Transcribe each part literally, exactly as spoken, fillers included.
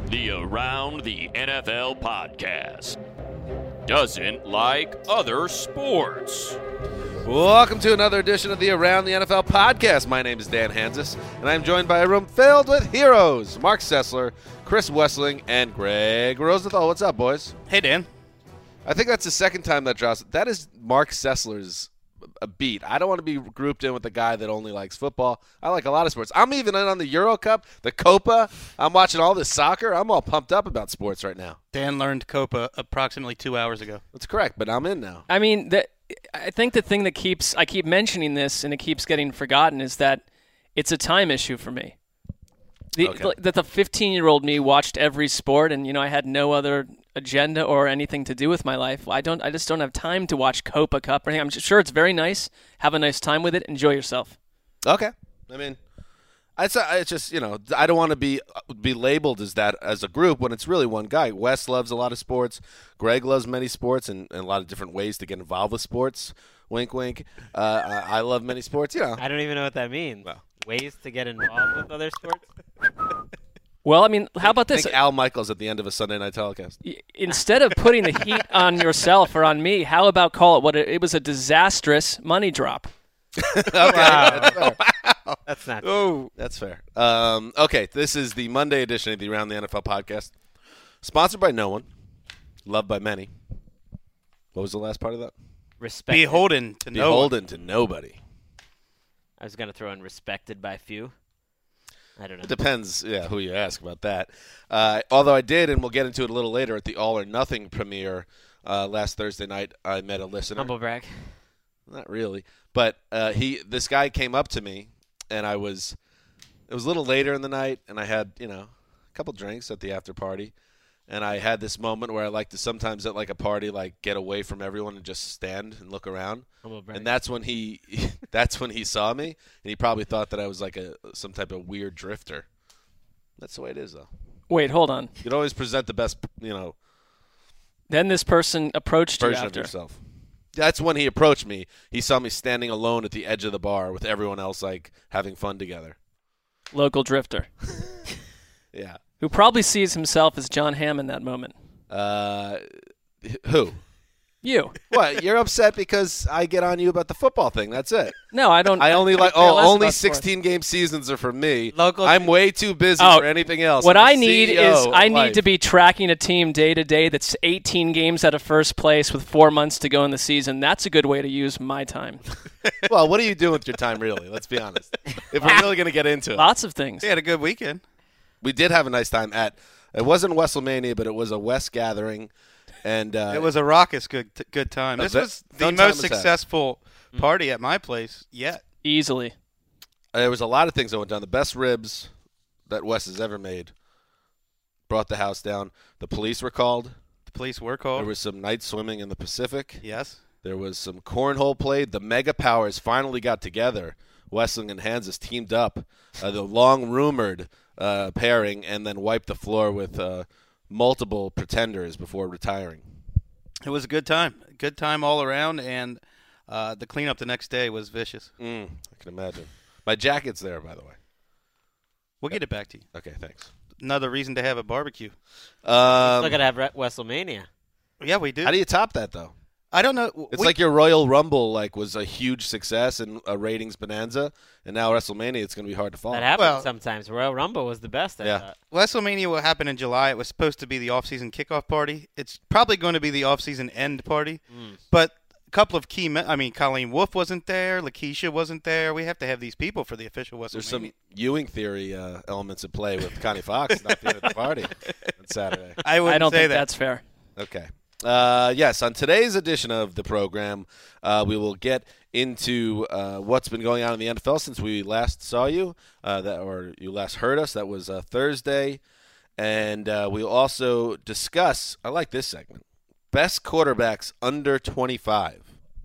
The Around the N F L podcast doesn't like other sports. Welcome to another edition of the Around the N F L podcast. My name is Dan Hansis, and I'm joined by a room filled with heroes. Mark Sessler, Chris Wessling, and Greg Rosenthal. What's up, boys? Hey, Dan. I think that's the second time that drops. That is Mark Sessler's a beat. I don't want to be grouped in with the guy that only likes football. I like a lot of sports. I'm even in on the Euro Cup, the Copa. I'm watching all this soccer. I'm all pumped up about sports right now. Dan learned Copa approximately two hours ago. That's correct, but I'm in now. I mean, the, I think the thing that keeps – I keep mentioning this and it keeps getting forgotten is that it's a time issue for me. The, Okay. That the fifteen-year-old me watched every sport and, you know, I had no other agenda or anything to do with my life. I don't. I just don't have time to watch Copa Cup or anything. I'm sure it's very nice. Have a nice time with it. Enjoy yourself. Okay. I mean, it's, it's just, you know, I don't want to be be labeled as that as a group when it's really one guy. Wes loves a lot of sports. Greg loves many sports and, and a lot of different ways to get involved with sports. Wink, wink. Uh, I, I love many sports, you know. I don't even know what that means. Well. Ways to get involved with other sports? Well, I mean, how about this? Think Al Michaels at the end of a Sunday night telecast. Y- Instead of putting the heat on yourself or on me, how about call it what it, it was a disastrous money drop? Okay, that's fair. That's not true. Oh, That's fair. Um, okay, this is the Monday edition of the Around the N F L podcast. Sponsored by no one. Loved by many. What was the last part of that? Respected. beholden to no one. Beholden to nobody. I was going to throw in respected by few. I don't know. It depends, yeah, who you ask about that. Uh, although I did, and we'll get into it a little later, at the All or Nothing premiere uh, last Thursday night, I met a listener. Humble brag. Not really, but uh, he, this guy came up to me, and I was, it was a little later in the night, and I had, you know, a couple drinks at the after party, and I had this moment where I like to sometimes at like a party, like get away from everyone and just stand and look around. Humble brag. And that's when he, that's when he saw me, and he probably thought that I was like a some type of weird drifter. That's the way it is, though. Wait, hold on. You can always present the best, you know, Then this person approached you version of after. yourself. That's when he approached me. He saw me standing alone at the edge of the bar with everyone else, like having fun together. Local drifter. Yeah. Who probably sees himself as John Hamm in that moment. Uh, who? You. What? You're upset because I get on you about the football thing. That's it. No, I don't. I only like. care Oh, less only about sports. sixteen game seasons are for me. Local- I'm way too busy Oh, for anything else. What I'm the I need C E O is of I need life. to be tracking a team day to day that's eighteen games out of first place with four months to go in the season. That's a good way to use my time. Well, what are you doing with your time, really? Let's be honest. If we're really going to get into it, Lots of things. He had a good weekend. we did have a nice time at. It wasn't WrestleMania, but it was a West gathering, and uh, It was a raucous good t- good time. A This ve- was the fun time most as heck. successful party at my place yet. Easily. there was a lot of things that went down. The best ribs that Wes has ever made brought the house down. The police were called. The police were There called. was some night swimming in the Pacific. Yes. There was some cornhole played. The Mega Powers finally got together. Wessling and Hansis teamed up, uh, the long-rumored uh, pairing, and then wiped the floor with uh, multiple pretenders before retiring. It was a good time. Good time all around, and uh, the cleanup the next day was vicious. Mm, I can imagine. My jacket's there, by the way. We'll get it back to you. Okay, thanks. Another reason to have a barbecue. Um, Still got to have Re- WrestleMania. Yeah, we do. how do you top that, though? I don't know. It's We- like your Royal Rumble like was a huge success and a ratings bonanza, and now WrestleMania it's going to be hard to follow. That happens Well- sometimes. Royal Rumble was the best, I Yeah. thought. WrestleMania will happen in July. It was supposed to be the off-season kickoff party. It's probably going to be the off-season end party. Mm. But a couple of key me- – I mean, Colleen Wolfe wasn't there. Lakeisha wasn't there. We have to have these people for the official WrestleMania. There's some Ewing theory uh, elements at play with Connie Fox not being at the party on Saturday. I wouldn't I don't say think that. that's fair. Okay. Uh, yes, on today's edition of the program, uh, we will get into uh, what's been going on in the N F L since we last saw you, uh, that or you last heard us. That was uh, Thursday. And uh, we'll also discuss, I like this segment, best quarterbacks under twenty-five.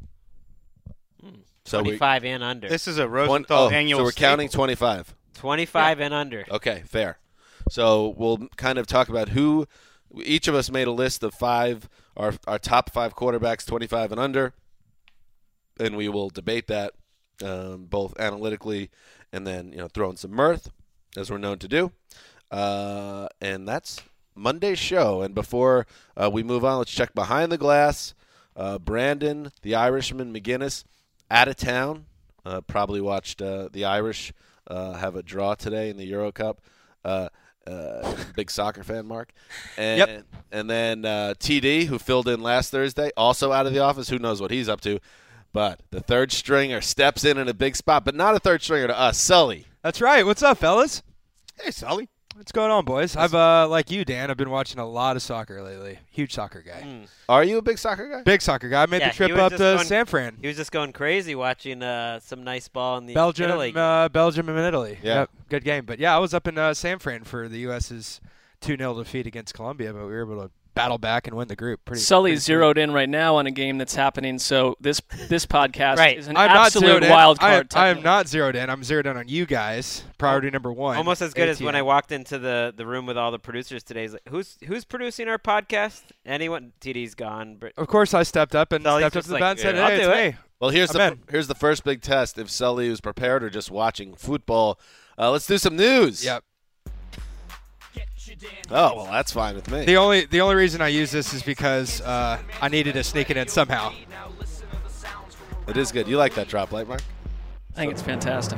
So we- twenty-five and under. This is a One, Rosenthal oh, annual so we're staple. counting twenty-five. twenty-five and under. Okay, fair. So we'll kind of talk about who each of us made a list of five, our our top five quarterbacks, twenty-five and under, and we will debate that um, both analytically and then you know throw in some mirth, as we're known to do. Uh, and that's Monday's show. And before uh, we move on, let's check behind the glass. Uh, Brandon, the Irishman, McGinnis, out of town. Uh, probably watched uh, the Irish uh, have a draw today in the Euro Cup. Uh, uh, big soccer fan, Mark. And, Yep. And then uh, T D, who filled in last Thursday, also out of the office. Who knows what he's up to. But the third stringer steps in in a big spot, but not a third stringer to us, Sully. That's right. What's up, fellas? Hey, Sully. What's going on, boys? I've uh, like you, Dan. I've been watching a lot of soccer lately. Huge soccer guy. Mm. Are you a big soccer guy? Big soccer guy. I made Yeah, the trip he was up just to going- San Fran. He was just going crazy watching uh, some nice ball in the Belgium, Italy. uh, Belgium and Italy. Yeah. Yep, good game. But yeah, I was up in uh, San Fran for the U S's two nil defeat against Colombia, but we were able to battle back and win the group. Pretty. Sully's pretty zeroed in right now on a game that's happening, so this this podcast Right. is an I'm not absolute zeroed in. wild I am, card. I am not zeroed in. I'm zeroed in on you guys. Priority number one. Almost as good as when I A T M. walked into the, the room with all the producers today. He's like, who's who's producing our podcast? Anyone? T D's gone. But Of course, I stepped up and Sully's stepped up just to the like, bat and said, "Yeah, I'll "Hey, do it's it." me." Well, here's I'm the in. here's the first big test. If Sully was prepared or just watching football, uh, let's do some news. Yep. Oh well, that's fine with me. The only the only reason I use this is because uh, I needed to sneak it in somehow. It is good. You like that drop light, Mark? I think it's fantastic.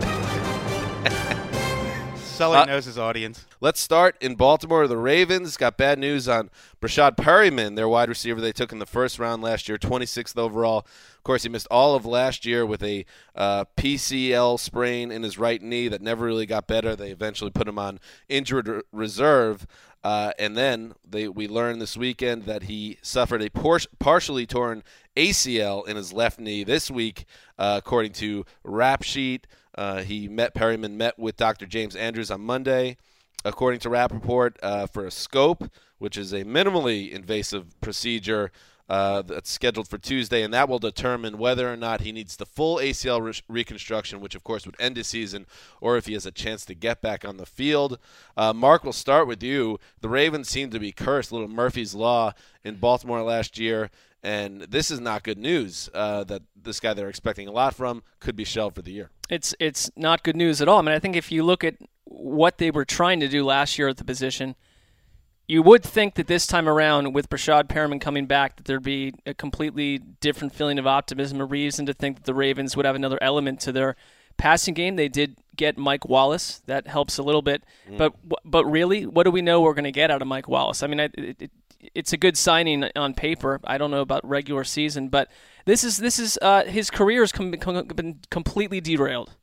Sully Uh, knows his audience. Let's start in Baltimore. The Ravens got bad news on Brashad Perryman, their wide receiver they took in the first round last year, twenty-sixth overall. Of course, he missed all of last year with a uh, P C L sprain in his right knee that never really got better. They eventually put him on injured r- reserve. Uh, and then they, we learned this weekend that he suffered a por- partially torn A C L in his left knee this week, uh, according to Rap Sheet. Uh, he met Perryman met with Doctor James Andrews on Monday, according to Rappaport, uh, for a scope, which is a minimally invasive procedure uh, that's scheduled for Tuesday, and that will determine whether or not he needs the full A C L re- reconstruction, which of course would end his season, or if he has a chance to get back on the field. Uh, Mark, we'll start with you. The Ravens seem to be cursed, little Murphy's Law in Baltimore last year, and this is not good news uh, that this guy they're expecting a lot from could be shelved for the year. It's it's not good news at all. I mean, I think if you look at what they were trying to do last year at the position, you would think that this time around, with Brashad Perriman coming back, that there'd be a completely different feeling of optimism, a reason to think that the Ravens would have another element to their passing game. They did get Mike Wallace. That helps a little bit. Mm. But but really, what do we know we're going to get out of Mike Wallace? I mean, it, it, it's a good signing on paper. I don't know about regular season, but this is this is uh, his career has com- com- been completely derailed.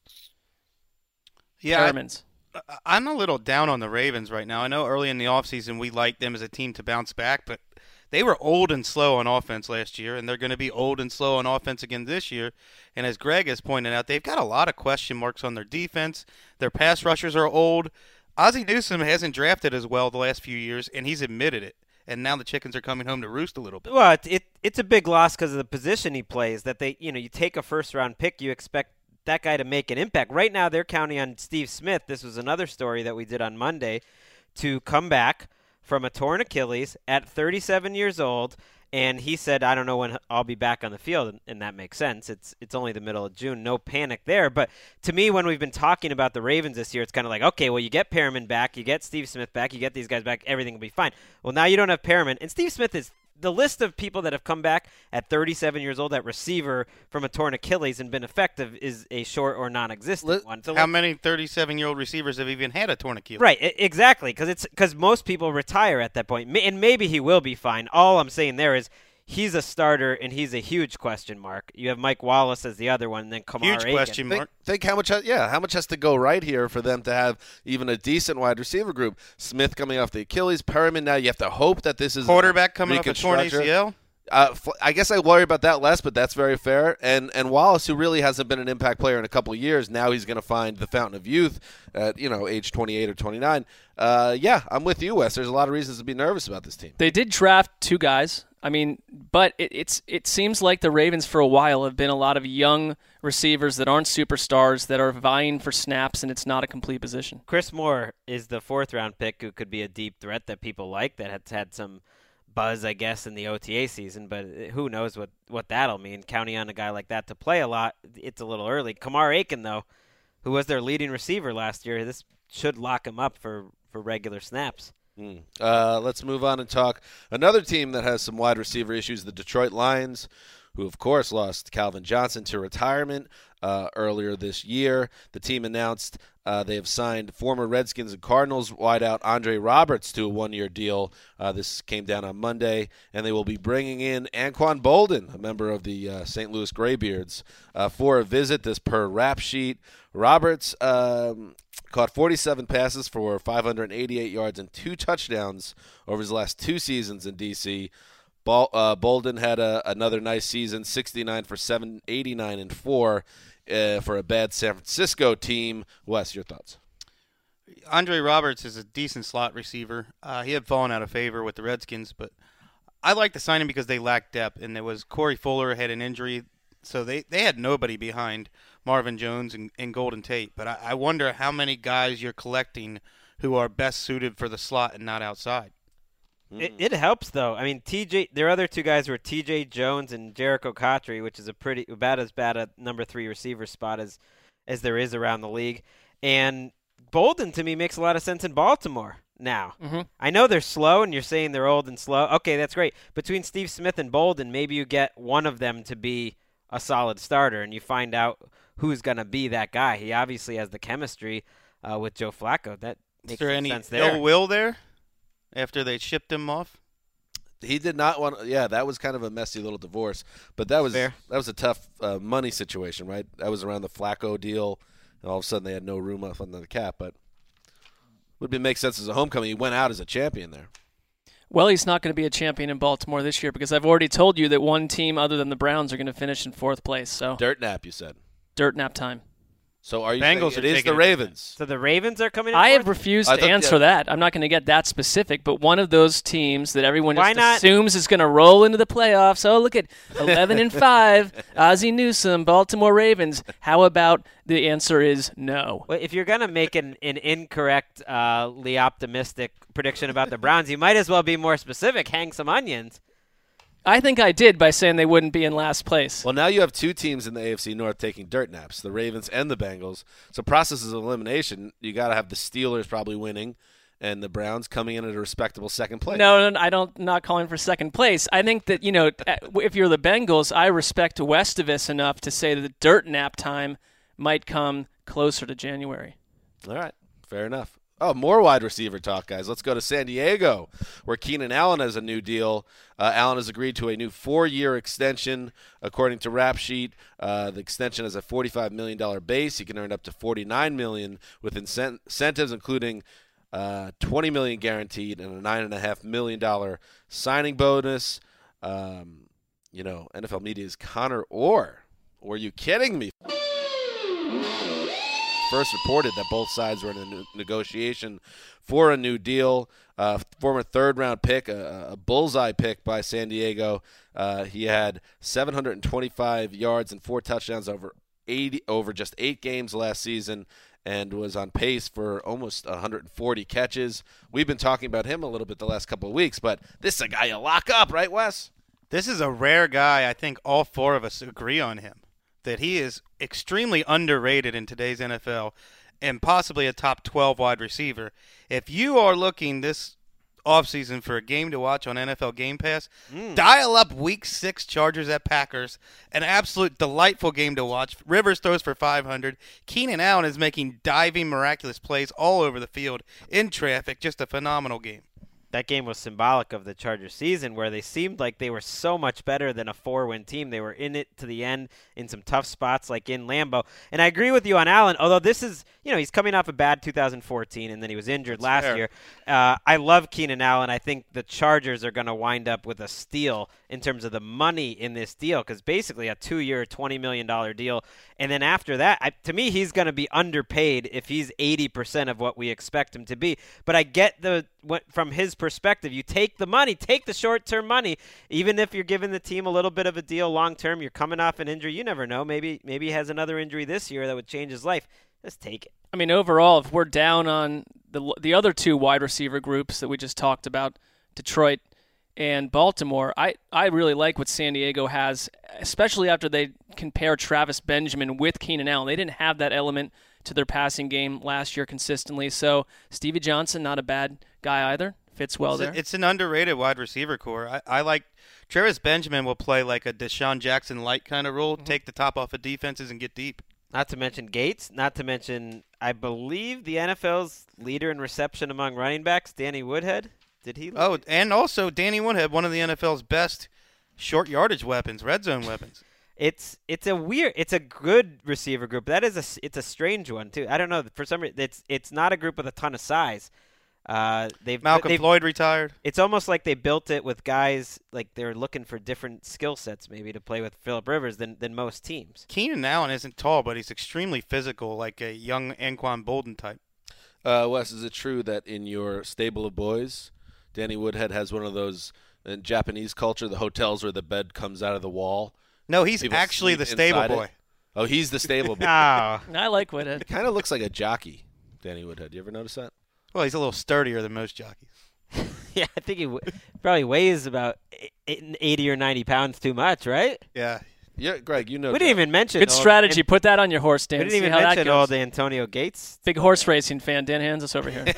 Yeah, I, Perriman's. I'm a little down on the Ravens right now. I know early in the offseason we liked them as a team to bounce back, but they were old and slow on offense last year, and they're going to be old and slow on offense again this year. And as Greg has pointed out, they've got a lot of question marks on their defense. Their pass rushers are old. Ozzie Newsome hasn't drafted as well the last few years, and he's admitted it. And now the chickens are coming home to roost a little bit. Well, it, it it's a big loss because of the position he plays. That they, you know, you take a first round pick, you expect that guy to make an impact. Right now, they're counting on Steve Smith. This was another story that we did on Monday, to come back from a torn Achilles at thirty-seven years old. And he said, I don't know when I'll be back on the field, and, and that makes sense. It's it's only the middle of June. No panic there. But to me, when we've been talking about the Ravens this year, it's kind of like, okay, well, you get Perriman back, you get Steve Smith back, you get these guys back, everything will be fine. Well, now you don't have Perriman. And Steve Smith is the list of people that have come back at thirty-seven years old at receiver from a torn Achilles and been effective is a short or non-existent Let, one. So How many thirty-seven-year-old receivers have even had a torn Achilles? Right, I- exactly, because it's because most people retire at that point, Ma- and maybe he will be fine. All I'm saying there is he's a starter, and he's a huge question mark. You have Mike Wallace as the other one, and then Kamar Huge Aiken. question Think, mark. think how much, ha- yeah, how much has to go right here for them to have even a decent wide receiver group. Smith coming off the Achilles, Perriman. Now you have to hope that this is Quarterback coming off a torn A reconstruction. C L? Uh, I guess I worry about that less, but that's very fair. And and Wallace, who really hasn't been an impact player in a couple of years, now he's going to find the fountain of youth at, you know, age twenty-eight or twenty-nine. Uh, yeah, I'm with you, Wes. There's a lot of reasons to be nervous about this team. They did draft two guys. I mean, but it, it's it seems like the Ravens for a while have been a lot of young receivers that aren't superstars that are vying for snaps, and it's not a complete position. Chris Moore is the fourth-round pick who could be a deep threat that people like, that has had some buzz, I guess, in the O T A season, but who knows what, what that'll mean. Counting on a guy like that to play a lot, it's a little early. Kamar Aiken, though, who was their leading receiver last year, this should lock him up for, for regular snaps. Hmm. Uh, let's move on and talk another team that has some wide receiver issues, the Detroit Lions, who, of course, lost Calvin Johnson to retirement uh, earlier this year. The team announced uh, they have signed former Redskins and Cardinals wideout Andre Roberts to a one-year deal. Uh, this came down on Monday, and they will be bringing in Anquan Bolden, a member of the uh, Saint Louis Graybeards, uh, for a visit. This per Rap Sheet. Roberts um, caught forty-seven passes for five hundred eighty-eight yards and two touchdowns over his last two seasons in D C. Bol- uh, Bolden had a, another nice season, sixty-nine for seven, eighty-nine and four uh, for a bad San Francisco team. Wes, your thoughts? Andre Roberts is a decent slot receiver. Uh, he had fallen out of favor with the Redskins, but I like to sign him because they lack depth, and there was Corey Fuller had an injury, so they, they had nobody behind Marvin Jones and, and Golden Tate. But I, I wonder how many guys you're collecting who are best suited for the slot and not outside. It, it helps, though. I mean, T J. Their other two guys were T J Jones and Jericho Cotchery, which is a pretty about as bad a number three receiver spot as as there is around the league. And Bolden, to me, makes a lot of sense in Baltimore now. Mm-hmm. I know they're slow, and you're saying they're old and slow. Okay, that's great. Between Steve Smith and Bolden, maybe you get one of them to be a solid starter, and you find out who's going to be that guy. He obviously has the chemistry uh, with Joe Flacco. That makes Is there some any sense there. ill will there after they shipped him off? He did not want. Yeah, that was kind of a messy little divorce, but that was Fair. that was a tough uh, money situation, right? That was around the Flacco deal, and all of a sudden they had no room up under the cap. But would be make sense as a homecoming. He went out as a champion there. Well, he's not going to be a champion in Baltimore this year because I've already told you that one team other than the Browns are going to finish in fourth place. So Dirt nap, you said. dirt nap time. So are you Bengals saying are it is taking the it. Ravens? So the Ravens are coming in I have fourth? refused I to thought- answer yeah. that. I'm not going to get that specific, but one of those teams that everyone Why just not? assumes is going to roll into the playoffs. Oh, look at eleven and five, Ozzie Newsome, Baltimore Ravens. How about the answer is no? Well, if you're going to make an, an incorrect, uh, optimistic prediction about the Browns, you might as well be more specific. Hang some onions. I think I did by saying they wouldn't be in last place. Well, now you have two teams in the A F C North taking dirt naps, the Ravens and the Bengals. So processes of elimination, you got to have the Steelers probably winning and the Browns coming in at a respectable second place. No, no, I don't. Not calling for second place. I think that you know, if you're the Bengals, I respect Westivus enough to say that the dirt nap time might come closer to January. All right, fair enough. Oh, more wide receiver talk, guys. Let's go to San Diego, where Keenan Allen has a new deal. Uh, Allen has agreed to a new four-year extension, according to Rap Sheet. Uh, the extension has a forty-five million dollars base. He can earn up to forty-nine million dollars with incent- incentives, including uh, twenty million dollars guaranteed and a nine point five million dollars signing bonus. Um, you know, N F L Media's Connor Orr. Were you kidding me? First reported that both sides were in a ne- negotiation for a new deal. Uh, former third-round pick, a, a bullseye pick by San Diego. Uh, he had seven hundred twenty-five yards and four touchdowns over eighty over just eight games last season, and was on pace for almost one hundred forty catches. We've been talking about him a little bit the last couple of weeks, but this is a guy you lock up, right, Wes? This is a rare guy. I think all four of us agree on him, that he is extremely underrated in today's N F L and possibly a top twelve wide receiver. If you are looking this offseason for a game to watch on N F L Game Pass, mm. dial up Week six Chargers at Packers. An absolute delightful game to watch. Rivers throws for five hundred. Keenan Allen is making diving, miraculous plays all over the field in traffic. Just a phenomenal game. That game was symbolic of the Chargers season, where they seemed like they were so much better than a four-win team. They were in it to the end in some tough spots like in Lambeau. And I agree with you on Allen, although this is, you know, he's coming off a bad two thousand fourteen, and then he was injured That's last fair. year. Uh, I love Keenan Allen. I think the Chargers are going to wind up with a steal in terms of the money in this deal, because basically a two-year, twenty million dollars deal. And then after that, I, to me, he's going to be underpaid if he's eighty percent of what we expect him to be. But I get the what, from his perspective, you take the money, take the short-term money, even if you're giving the team a little bit of a deal long-term. You're coming off an injury. You never know. Maybe maybe he has another injury this year that would change his life. Just take it. I mean, overall, if we're down on the the other two wide receiver groups that we just talked about, Detroit and Baltimore, I, I really like what San Diego has, especially after they compare Travis Benjamin with Keenan Allen. They didn't have that element to their passing game last year consistently. So Stevie Johnson, not a bad guy either. fits well it's, a- there. it's an underrated wide receiver core. I, I like Travis Benjamin will play like a Deshaun Jackson light kind of role, Mm-hmm. take the top off of defenses and get deep. Not to mention Gates. Not to mention, I believe the N F L's leader in reception among running backs, Danny Woodhead. Did he? Oh, and also Danny Woodhead, one of the N F L's best short yardage weapons, red zone weapons. It's it's a weird, it's a good receiver group. That is a s- it's a strange one too. I don't know, for some reason it's it's not a group with a ton of size. Uh, they've Malcolm they've, Floyd retired. It's almost like they built it with guys like they're looking for different skill sets maybe to play with Phillip Rivers than than most teams. Keenan Allen isn't tall, but he's extremely physical, like a young Anquan Bolden type. Uh, Wes, is it true that in your stable of boys, Danny Woodhead has one of those in Japanese culture, the hotels where the bed comes out of the wall? No, he's People actually sleep the stable inside it? boy. Oh, he's the stable boy. Oh, I like Woodhead. Kind of looks like a jockey, Danny Woodhead. You ever notice that? Well, he's a little sturdier than most jockeys. yeah, I think he w- probably weighs about eight- eighty or ninety pounds too much, right? Yeah. Yeah, Greg, you know. We didn't even mention Good old- strategy. Put that on your horse, Dan. We didn't See even how that mention goes. old Antonio Gates. Big horse racing fan, Dan Hansis over here.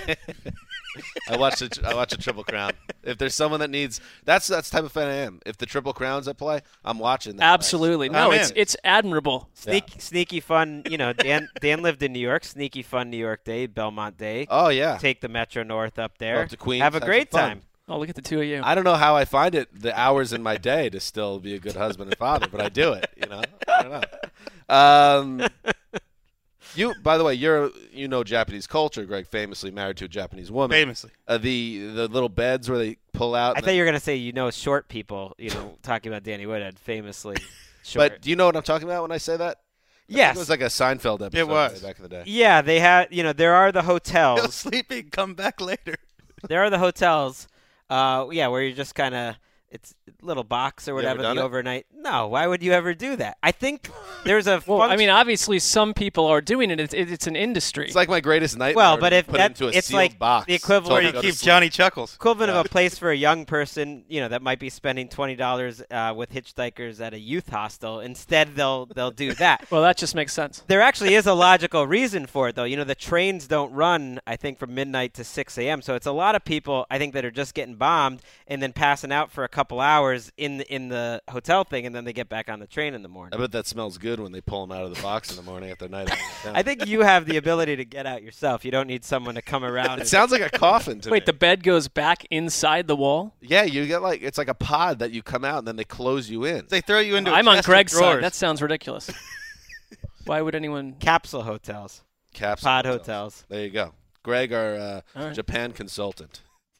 I watch the I watch a Triple Crown. If there's someone that needs, that's that's the type of fan I am. If the Triple Crowns at play, I'm watching that. Absolutely. No, I'm it's in. it's admirable. Sneak, Sneaky fun, you know, Dan Dan lived in New York. Sneaky fun New York Day, Belmont Day. Oh yeah. Take the Metro North up there. Up to Queens, Have a have great some fun. time. Oh, look at the two of you. I don't know how I find it the hours in my day to still be a good husband and father, but I do it. You know. I don't know. Um, you, by the way, you're you know Japanese culture. Greg, famously married to a Japanese woman. Famously. Uh, the the little beds where they pull out. I and thought you were gonna say you know short people. You know, talking about Danny Woodhead, famously short. But do you know what I'm talking about when I say that? I think yes, it was like a Seinfeld episode It was. back in the day. yeah, they had. You know, there are the He'll hotels. sleep and come back later. there are the hotels. Uh, yeah, where you're just kind of. It's a little box or You whatever, ever done the it? overnight. No, why would you ever do that? I think there's a. well, I function- mean, obviously, some people are doing it. It's, it's an industry. It's like my greatest nightmare. Well, to but be if put that- into a it's sealed like box, the equivalent- told Or to you go to keep sleep. Johnny Chuckles. equivalent Yeah. of a place for a young person, you know, that might be spending twenty dollars uh, with hitchhikers at a youth hostel. Instead, they'll they'll do that. well, that just makes sense. There actually is a logical reason for it, though. You know, the trains don't run, I think, from midnight to six a.m. So it's a lot of people, I think, that are just getting bombed and then passing out for a couple hours in the, in the hotel thing, and then they get back on the train in the morning. I bet that smells good when they pull them out of the box in the morning after night. I think you have the ability to get out yourself. You don't need someone to come around. it and- sounds like a coffin to Wait, me. the bed goes back inside the wall? Yeah, you get like it's like a pod that you come out and then they close you in. They throw you into a I'm on chest of Greg's drawers. side. That sounds ridiculous. Why would anyone? Capsule hotels, Capsule pod hotels. hotels. There you go. Greg, our uh, All right. Japan consultant.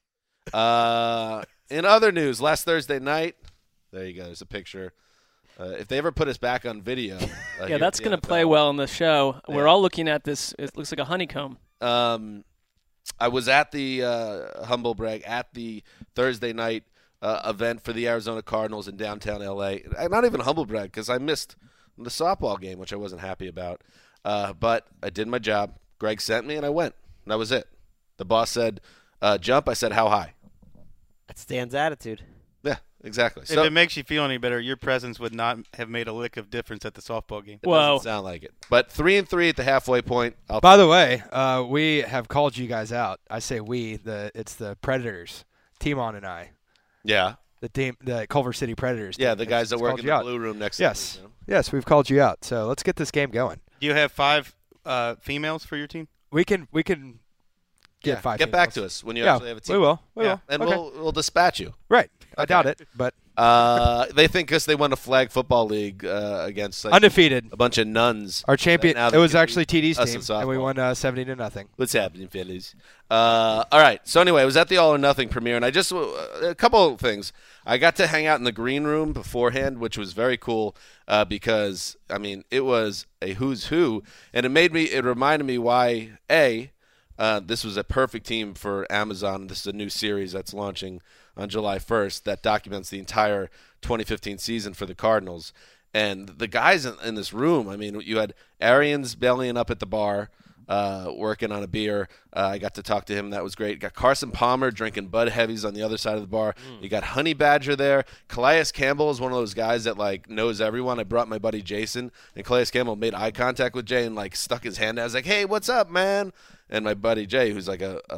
Uh, in other news, last Thursday night, there you go. There's a picture. Uh, if they ever put us back on video, uh, here Yeah, at that's the going to N F L, play well in the show. We're Yeah. all looking at this. It looks like a honeycomb. Um, I was at the uh, humble brag at the Thursday night uh, event for the Arizona Cardinals in downtown L A. Uh, Not even humble brag because I missed the softball game, which I wasn't happy about. Uh, but I did my job. Greg sent me, and I went. And that was it. The boss said, uh, "Jump." I said, "How high?" That's Dan's attitude. Yeah, exactly. If So it makes you feel any better, your presence would not have made a lick of difference at the softball game. it Whoa. doesn't sound like it. But three and three at the halfway point. I'll By the way, uh, we have called you guys out. I say we. The it's the Predators, Timon and I, yeah, the team, the Culver City Predators. yeah. team. The guys that It's work called in you the out. blue room next. Yes, to me, yes, we've called you out. So let's get this game going. Do you have five uh, females for your team? We can we can get Yeah, five. Get back females. to us when you Yeah, actually have a team. we will. We Yeah. will. And Okay. we'll we'll dispatch you. Right. I Okay. doubt it, but Uh, they think because they won a flag football league uh, against like, undefeated. a bunch of nuns. Our champion. Now It they was can actually beat T D's us team, in and we softball. won uh, seventy to nothing. What's happening, Phillies? Uh, all right. So anyway, I was at the All or Nothing premiere, and I just uh, a couple of things. I got to hang out in the green room beforehand, which was very cool uh, because I mean it was a who's who, and it made me. It reminded me why a uh, this was a perfect team for Amazon. This is a new series that's launching on July first that documents the entire twenty fifteen season for the Cardinals. And the guys in, in this room, I mean, you had Arians bellying up at the bar, uh, working on a beer. Uh, I got to talk to him. That was great. Got Carson Palmer drinking Bud Heavies on the other side of the bar. You got Honey Badger there. Calais Campbell is one of those guys that, like, knows everyone. I brought my buddy Jason, and Calais Campbell made eye contact with Jay and, like, stuck his hand out. I was like, hey, what's up, man? And my buddy Jay, who's like a, a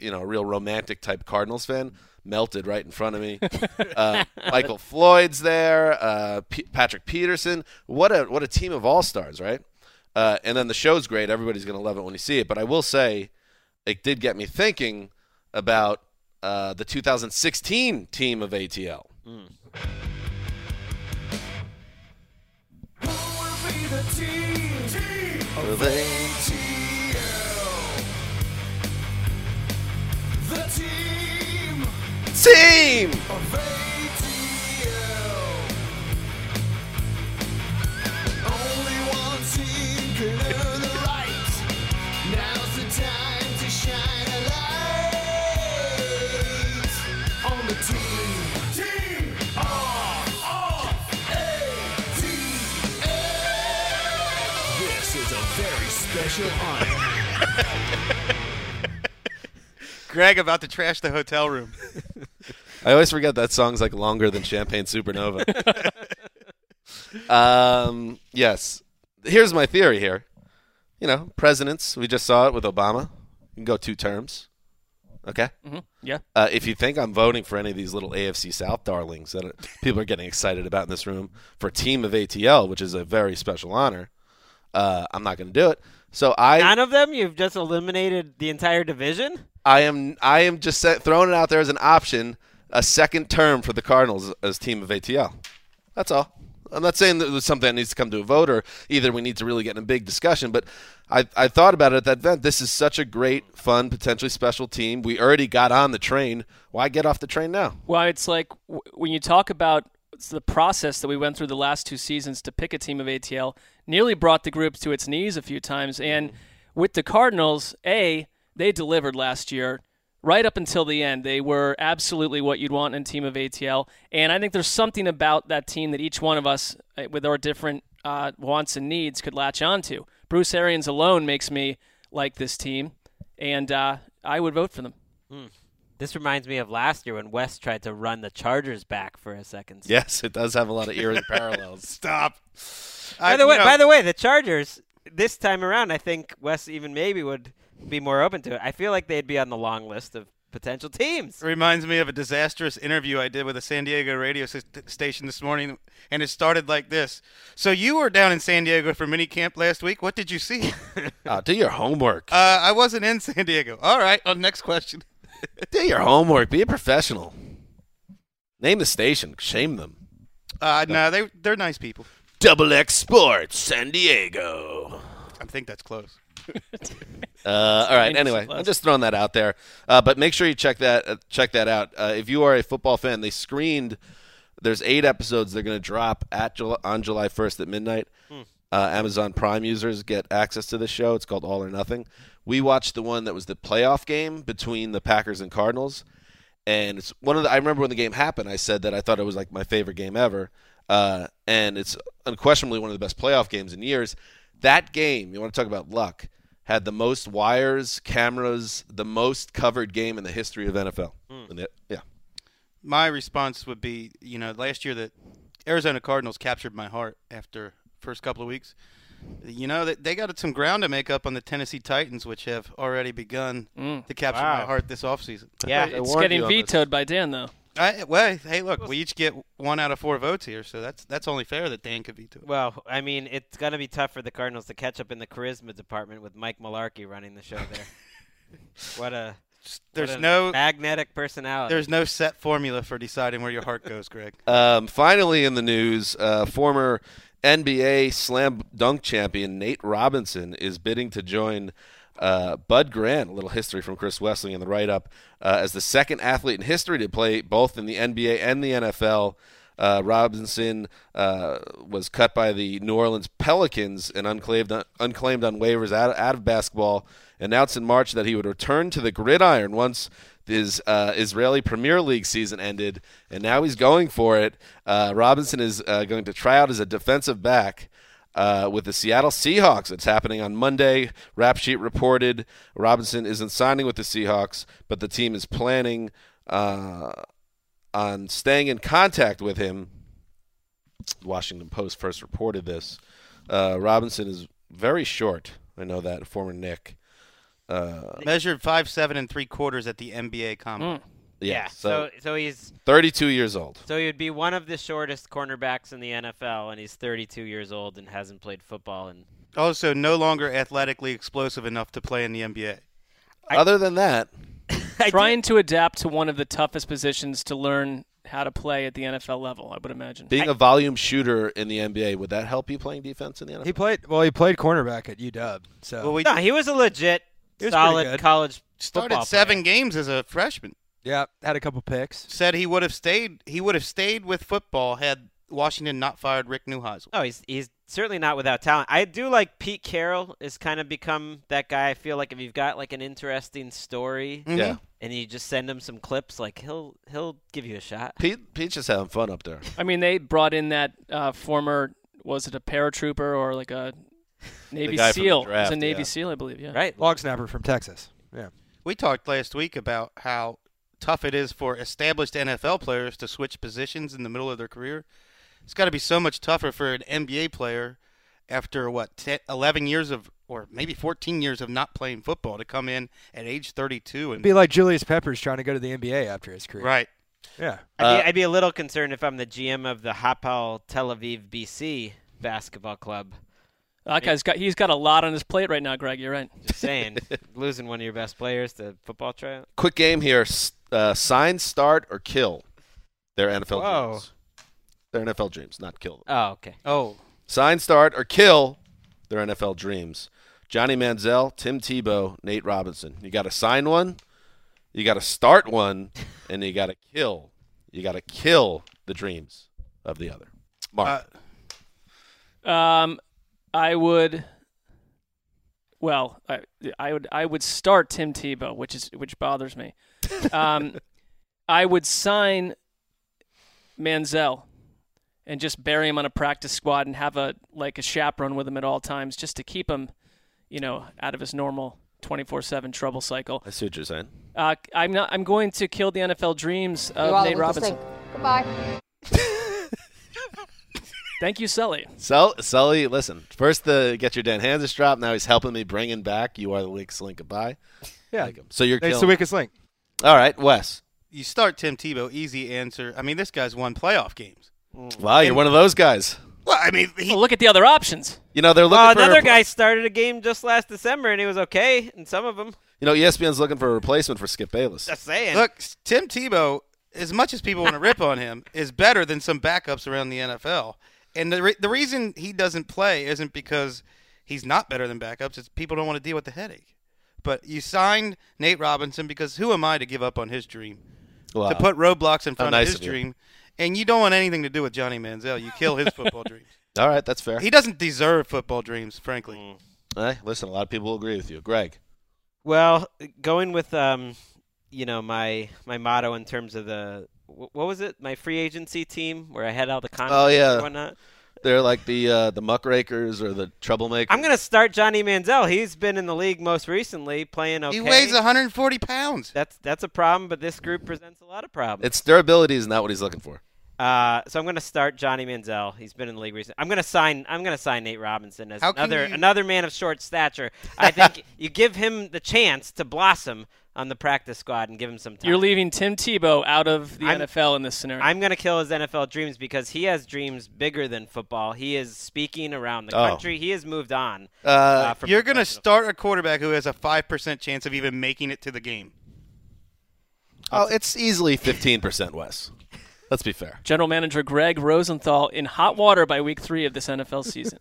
you know, a real romantic type Cardinals fan, melted right in front of me. uh, Michael Floyd's there, uh, P- Patrick Peterson. What a what a team of all-stars, right? Uh, and then the show's great. Everybody's going to love it when you see it. But I will say it did get me thinking about uh, the two thousand sixteen team of A T L. Mm. Who will be the team? Team of A T L. The team Team! of A T L. Only one team can earn the right. Now's the time to shine a light on the team. Team of A T L. This is a very special honor. Greg about to trash the hotel room. I always forget that song's like longer than Champagne Supernova. um, yes. Here's my theory here. You know, presidents, we just saw it with Obama. You can go two terms. Okay? Mm-hmm. Yeah. Uh, if you think I'm voting for any of these little A F C South darlings that people are getting excited about in this room for a team of A T L, which is a very special honor, uh, I'm not going to do it. So I None of them? You've just eliminated the entire division? I am I am just set, throwing it out there as an option, a second term for the Cardinals as team of A T L. That's all. I'm not saying that it was something that needs to come to a vote or either we need to really get in a big discussion, but I, I thought about it at that event. This is such a great, fun, potentially special team. We already got on the train. Why get off the train now? Well, it's like w- when you talk about the process that we went through the last two seasons to pick a team of A T L, nearly brought the group to its knees a few times. And with the Cardinals, A, they delivered last year. Right up until the end, they were absolutely what you'd want in a team of A T L. And I think there's something about that team that each one of us, with our different uh, wants and needs, could latch onto. Bruce Arians alone makes me like this team, and uh, I would vote for them. Mm. This reminds me of last year when West tried to run the Chargers back for a second. Yes, it does have a lot of eerie parallels. Stop. By I, the way, you know, by the way, the Chargers this time around, I think West even maybe would be more open to it. I feel like they'd be on the long list of potential teams. reminds me of a disastrous interview I did with a San Diego radio s- station this morning, and it started like this. So you were down in San Diego for mini camp last week. What did you see? Uh, do your homework. uh, I wasn't in San Diego. All right. On next question. do your homework. Be a professional. Name the station. Shame them. Uh, no, they they're nice people. Double X Sports, San Diego. I think that's close. Uh, all right. Dangerous Anyway, last. I'm just throwing that out there. Uh, but make sure you check that uh, check that out. Uh, if you are a football fan, they screened. There's eight episodes they're going to drop at July, on July first at midnight. Hmm. Uh, Amazon Prime users get access to this show. It's called All or Nothing. We watched the one that was the playoff game between the Packers and Cardinals, and it's one of the. I remember when the game happened. I said that I thought it was like my favorite game ever, uh, and it's unquestionably one of the best playoff games in years. That game, you want to talk about luck, had the most wires, cameras, the most covered game in the history of N F L. Mm. And it- yeah. My response would be, you know, last year the Arizona Cardinals captured my heart after first couple of weeks. You know, they, they got some ground to make up on the Tennessee Titans, which have already begun Mm. to capture Wow. my heart this offseason. Yeah, I It's warned getting you on this. vetoed by Dan, though. I, well, hey, look, we each get one out of four votes here, so that's that's only fair that Dan could veto it. Well, I mean, it's going to be tough for the Cardinals to catch up in the charisma department with Mike Mularkey running the show there. what a There's what a no magnetic personality. there's no set formula for deciding where your heart goes, Greg. Um, finally, in the news, uh, former N B A slam dunk champion Nate Robinson is bidding to join uh, Bud Grant, a little history from Chris Wesley in the write-up, uh, as the second athlete in history to play both in the N B A and the N F L. Uh, Robinson uh, was cut by the New Orleans Pelicans and unclaimed, unclaimed on waivers out, out of basketball, announced in March that he would return to the gridiron once his uh, Israeli Premier League season ended, and now he's going for it. Uh, Robinson is uh, going to try out as a defensive back uh, with the Seattle Seahawks. It's happening on Monday. Rap Sheet reported Robinson isn't signing with the Seahawks, but the team is planning uh, on staying in contact with him. The Washington Post first reported this. Uh, Robinson is very short. I know that, former Knick. Uh, Measured five seven and three quarters at the N B A Combine. Mm. yeah, Yeah. so, So so he's thirty-two years old. so he would be one of the shortest cornerbacks in the N F L, and he's thirty-two years old and hasn't played football. And Also, no longer athletically explosive enough to play in the N B A. I- Other than that, Trying to adapt to one of the toughest positions to learn how to play at the N F L level, I would imagine. being a volume shooter in the N B A, would that help you playing defense in the N F L? He played well. He played cornerback at U W. So Well, we no, he was a legit, He was pretty solid good. college started football seven player. games as a freshman. yeah, had a couple picks. Said he would have stayed. He would have stayed with football had Washington not fired Rick Neuheisel. Oh, he's he's certainly not without talent. I do like Pete Carroll has kind of become that guy. I feel like if you've got like an interesting story Mhm. Yeah. and you just send him some clips, like he'll he'll give you a shot. Pete, Pete's just having fun up there. I mean, they brought in that uh, former, was it a paratrooper or like a Navy guy from the SEAL? It was draft, a Navy yeah. SEAL, I believe, yeah. Right. Long snapper from Texas. Yeah. We talked last week about how tough it is for established N F L players to switch positions in the middle of their career. It's got to be so much tougher for an N B A player after, what, ten, eleven years of, or maybe fourteen years of not playing football to come in at age thirty-two. It'd and be like Julius Peppers trying to go to the N B A after his career. Right. Yeah. I'd, Uh, be, I'd be a little concerned if I'm the G M of the Hapoel Tel Aviv B C basketball club. That guy's got, he's got a lot on his plate right now, Greg. You're right. Just saying, losing one of your best players to football tryout. Quick game here. S- Uh, sign, start, or kill their N F L Whoa. dreams. Their N F L dreams, not kill them. Oh, okay. Oh, Sign, start, or kill their N F L dreams. Johnny Manziel, Tim Tebow, Nate Robinson. You got to sign one, you got to start one, and you got to kill. You got to kill the dreams of the other. Mark. uh, Um, I would. Well, I, I would I would start Tim Tebow, which is which bothers me. Um, I would sign Manziel and just bury him on a practice squad and have a like a chaperone with him at all times, just to keep him, you know, out of his normal twenty-four seven trouble cycle. I see what you're saying. Uh, I'm not. I'm going to kill the N F L dreams You of all Nate look the Robinson. same. Goodbye. Thank you, Sully. Sel- Sully, listen. First, the get your Dan Hansis drop. Now he's helping me bringing back. You are the weakest link. Goodbye. Yeah. Like him. So you're It's killing. the weakest link. All right, Wes. you start Tim Tebow, easy answer. I mean, this guy's won playoff games. Wow, you're one of those guys. Well, I mean, he, Well, look at the other options. You know they're looking Well, for a another repl- guy started a game just last December, and he was okay in some of them. You know E S P N's looking for a replacement for Skip Bayless. Just saying. look, Tim Tebow, as much as people want to rip on him, is better than some backups around the N F L. And the re- the reason he doesn't play isn't because he's not better than backups. It's people don't want to deal with the headache. But you signed Nate Robinson because who am I to give up on his dream? Wow. To put roadblocks in How front nice of his of you. dream. And you don't want anything to do with Johnny Manziel. You kill his football dreams. All right, that's fair. He doesn't deserve football dreams, frankly. Hey, listen, a lot of people will agree with you. Greg. Well, going with um, you know, my my motto in terms of the wh- what was it? My free agency team where I had all the contracts Oh, yeah. and whatnot. They're like the uh, the muckrakers or the troublemakers. I'm gonna start Johnny Manziel. He's been in the league most recently, playing okay. He weighs one hundred forty pounds. That's that's a problem, but this group presents a lot of problems. It's durability is not what he's looking for. Uh, so I'm going to start Johnny Manziel. He's been in the league recently. I'm going to sign. I'm going to sign Nate Robinson as How can another you- another man of short stature. I think you give him the chance to blossom on the practice squad and give him some time. You're leaving Tim Tebow out of the I'm- N F L in this scenario. I'm going to kill his N F L dreams because he has dreams bigger than football. He is speaking around the Oh. country. He has moved on. Uh, uh, from You're going to professional- start a quarterback who has a five percent chance of even making it to the game. oh, it's easily fifteen percent, Wes. Let's be fair. General Manager Greg Rosenthal in hot water by week three of this N F L season.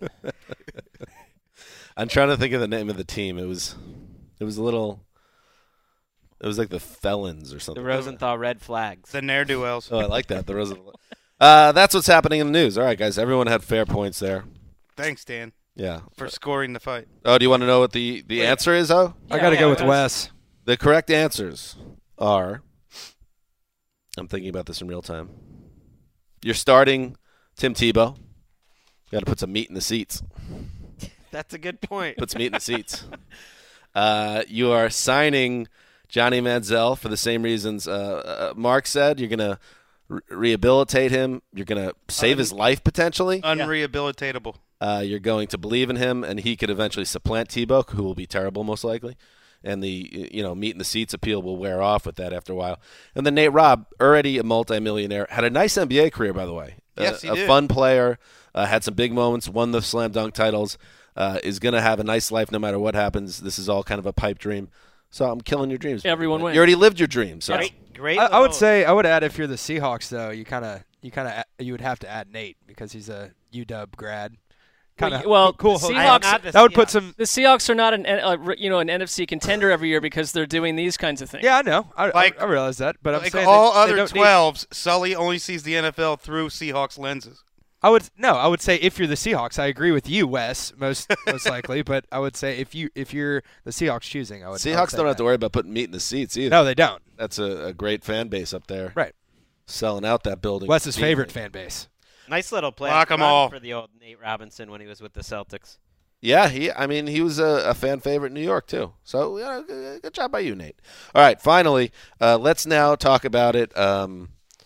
I'm trying to think of the name of the team. It was, it was a little. It was like the Felons or The something. Rosenthal red flags. The ne'er-do-wells. Oh, I like that. The Rosenthal. Uh, that's what's happening in the news. All right, guys. Everyone had fair points there. Thanks, Dan, Yeah. for scoring the fight. Oh, do you want to know what the, the answer is, oh? I got to Yeah, go with that's- Wes. The correct answers are. I'm thinking about this in real time. You're starting Tim Tebow. You got to put some meat in the seats. That's a good point. Put some meat in the seats. Uh, you are signing Johnny Manziel for the same reasons uh, uh, Mark said. You're going to re- rehabilitate him. You're going to save his life potentially. Unrehabilitatable. Uh, you're going to believe in him, and he could eventually supplant Tebow, who will be terrible most likely. and the you know meat in the seats appeal will wear off with that after a while. And then Nate Robb, already a multimillionaire, had a nice N B A career, by the way. Yes, a, he a did. fun player, uh, had some big moments, won the slam dunk titles, uh, is going to have a nice life no matter what happens. This is all kind of a pipe dream. So I'm killing your dreams. Everyone wins. You already lived your dream. So Great, great. I, I would little- say I would add if you're the Seahawks though, you kind of you kind of you would have to add Nate because he's a U W grad. Kind of well, cool. the hook. I am Seahawks- not the that would put Seahawks. some. The Seahawks are not an uh, you know an N F C contender every year because they're doing these kinds of things. Yeah, I know. I, Like- I, I realize that, but I'm Like saying all they, they other don't need- twelves, Sully only sees the N F L through Seahawks lenses. I would no. I would say if you're the Seahawks, I agree with you, Wes, most most likely. But I would say if you if you're the Seahawks choosing, I would. I would Seahawks say don't have that. to worry about putting meat in the seats either. No, they don't. That's a, a great fan base up there. Right. Selling out that building. Wes's favorite completely. fan base. Nice little play Lock 'em run all. for the old Nate Robinson when he was with the Celtics. Yeah, he. I mean, he was a, a fan favorite in New York too. So, you know, good, good job by you, Nate. All right, finally, uh, let's now talk about it. Um,